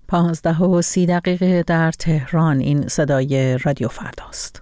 15:30 در تهران. این صدای رادیو فرداست.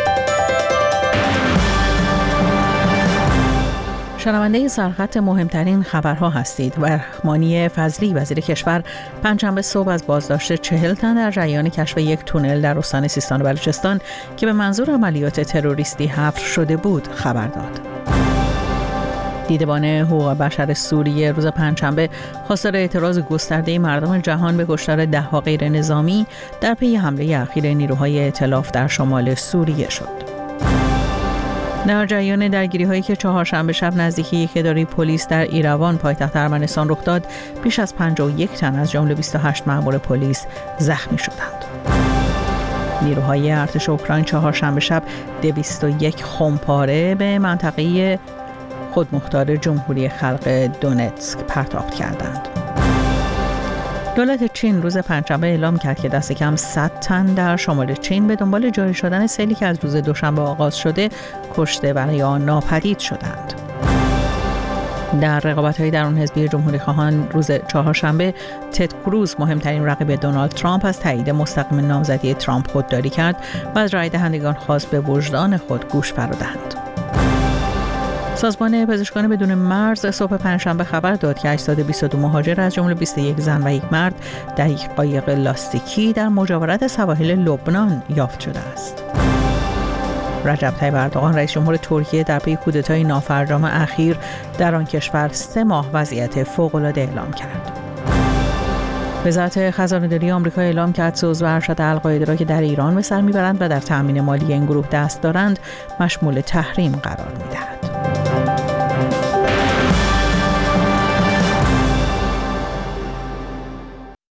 شنونده سرخط مهمترین خبرها هستید. رحمانی فضلی وزیر کشور پنجشنبه صبح از بازداشت 40 تن در جریان کشف یک تونل در استان سیستان و بلوچستان که به منظور عملیات تروریستی حفر شده بود خبر داد. دیدبان حقوق بشر سوریه روز پنجشنبه خواستار اعتراض گسترده مردم جهان به کشتار 10 غیر نظامی در پی حمله اخیر نیروهای ائتلاف در شمال سوریه شد. در جریان درگیری‌هایی که چهارشنبه شب نزدیک یک اداره پلیس در ایروان پایتخت ارمنستان رخ داد، بیش از 51 تن از جمله 28 مأمور پلیس زخمی شدند. نیروهای ارتش اوکراین چهارشنبه شب 201 خمپاره به منطقه خودمختار جمهوری خلق دونتسک پرتاب کردند. دولت چین روز پنجشنبه اعلام کرد که دست کم 100 تن در شمال چین به دنبال جاری شدن سیلی که از روز دوشنبه آغاز شده کشته و یا ناپدید شدند. در رقابت‌های درون حزبی جمهوری خواهان روز چهارشنبه تد کروز مهمترین رقیب دونالد ترامپ از تایید مستقیم نامزدی ترامپ خودداری کرد و از رای دهندگان خواست به وجدان خود گوش فرودند. سازمان پزشکان بدون مرز صبح پنجشنبه خبر داد که 822 مهاجر از جمله 21 زن و یک مرد در یک قایق لاستیکی در مجاورت سواحل لبنان یافت شده است. رجب طیب اردوغان رئیس جمهور ترکیه در پی کودتای نافرجام اخیر در آن کشور 3 ماه وضعیت فوق‌العاده اعلام کرد. وزارت خزانه‌داری آمریکا اعلام کرد سوز و ارشد القاعده را که در ایران به سر میبرند و در تأمین مالی این گروه دست دارند مشمول تحریم قرار میدهد.